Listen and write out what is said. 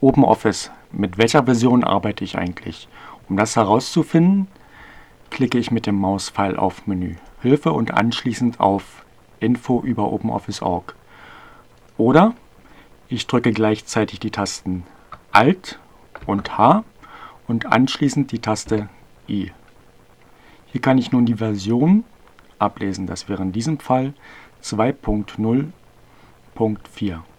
OpenOffice. Mit welcher Version arbeite ich eigentlich? Um das herauszufinden, klicke ich mit dem Mauspfeil auf Menü Hilfe und anschließend auf Info über OpenOffice.org. Oder ich drücke gleichzeitig die Tasten Alt und H und anschließend die Taste I. Hier kann ich nun die Version ablesen. Das wäre in diesem Fall 2.0.4.